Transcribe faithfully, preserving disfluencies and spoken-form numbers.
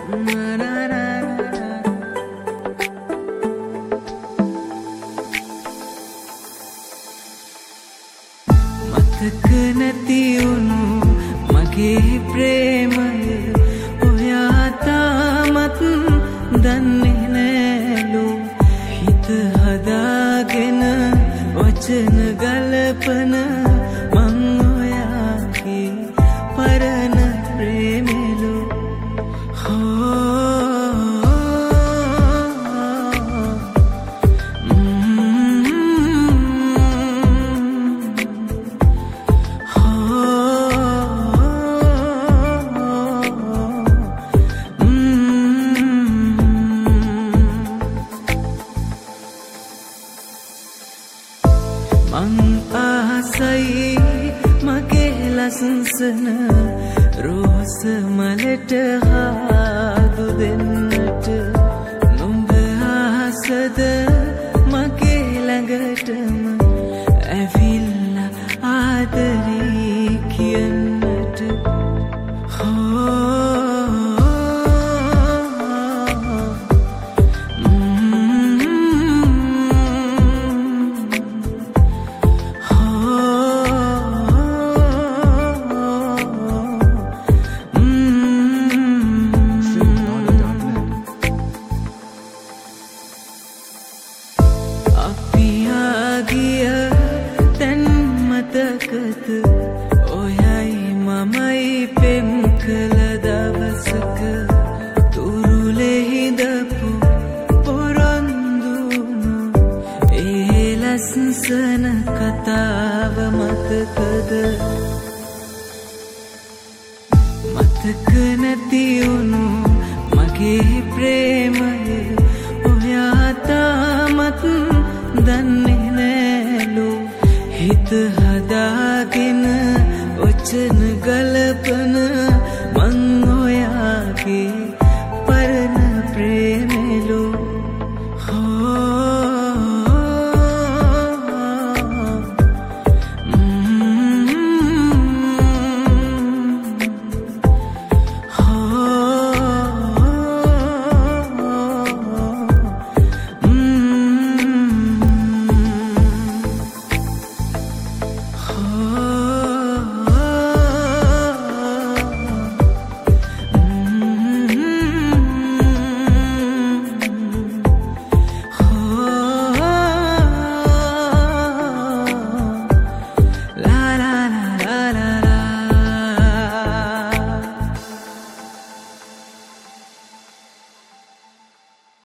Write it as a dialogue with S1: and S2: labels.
S1: මතක නැති වුණු මගේ ප්‍රේමය ඔයා තාමත් දන්නේ නෑලු හිත හදාගෙන වචන ගලපන මං ඔයාගේ පරණ ප්‍රේමෙලු මං ආසයි මගේ ලස්සන රෝස මලට හාදු දෙන්නට නුඹ ආසද මගේ ළඟටම ඇවිල්ලා ආදරේ කියන්නට මතකද ඔයයි මමයි පෙම් කළ දවසක තුරුලේ හිඳපු පොරොන්දුණු ඒ ලස්සන කතාව මතකද මතක නැති වුණු මගේ ප්‍රේමය ඔයා තාමත් දන්නේ නෑලු හිත